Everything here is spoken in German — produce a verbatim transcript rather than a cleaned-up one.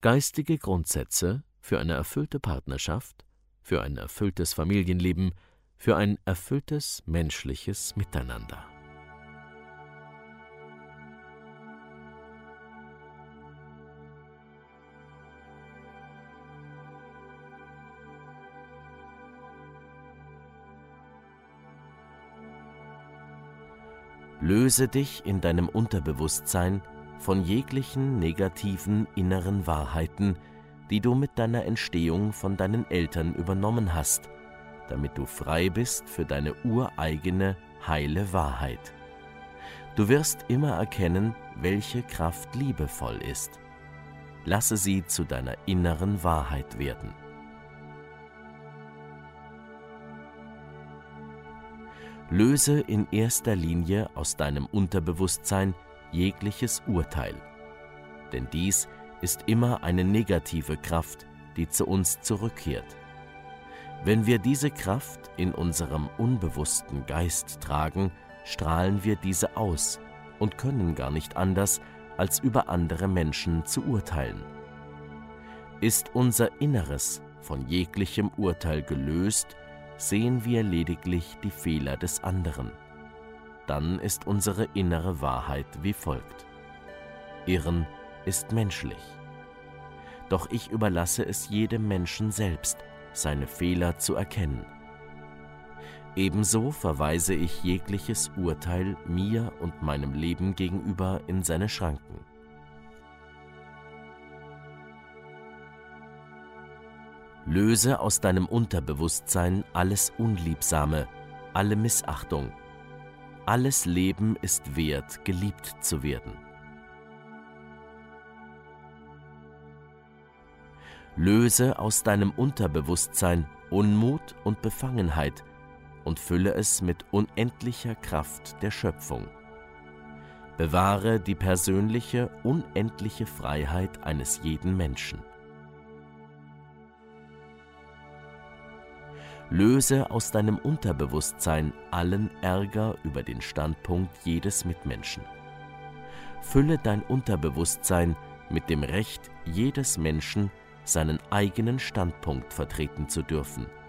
Geistige Grundsätze für eine erfüllte Partnerschaft, für ein erfülltes Familienleben, für ein erfülltes menschliches Miteinander. Löse dich in deinem Unterbewusstsein von jeglichen negativen inneren Wahrheiten, die du mit deiner Entstehung von deinen Eltern übernommen hast, damit du frei bist für deine ureigene, heile Wahrheit. Du wirst immer erkennen, welche Kraft liebevoll ist. Lasse sie zu deiner inneren Wahrheit werden. Löse in erster Linie aus deinem Unterbewusstsein jegliches Urteil, denn dies ist immer eine negative Kraft, die zu uns zurückkehrt. Wenn wir diese Kraft in unserem unbewussten Geist tragen, strahlen wir diese aus und können gar nicht anders, als über andere Menschen zu urteilen. Ist unser Inneres von jeglichem Urteil gelöst, sehen wir lediglich die Fehler des anderen. Dann ist unsere innere Wahrheit wie folgt: Irren ist menschlich. Doch ich überlasse es jedem Menschen selbst, seine Fehler zu erkennen. Ebenso verweise ich jegliches Urteil mir und meinem Leben gegenüber in seine Schranken. Löse aus deinem Unterbewusstsein alles Unliebsame, alle Missachtung. Alles Leben ist wert, geliebt zu werden. Löse aus deinem Unterbewusstsein Unmut und Befangenheit und fülle es mit unendlicher Kraft der Schöpfung. Bewahre die persönliche, unendliche Freiheit eines jeden Menschen. Löse aus deinem Unterbewusstsein allen Ärger über den Standpunkt jedes Mitmenschen. Fülle dein Unterbewusstsein mit dem Recht jedes Menschen, seinen eigenen Standpunkt vertreten zu dürfen,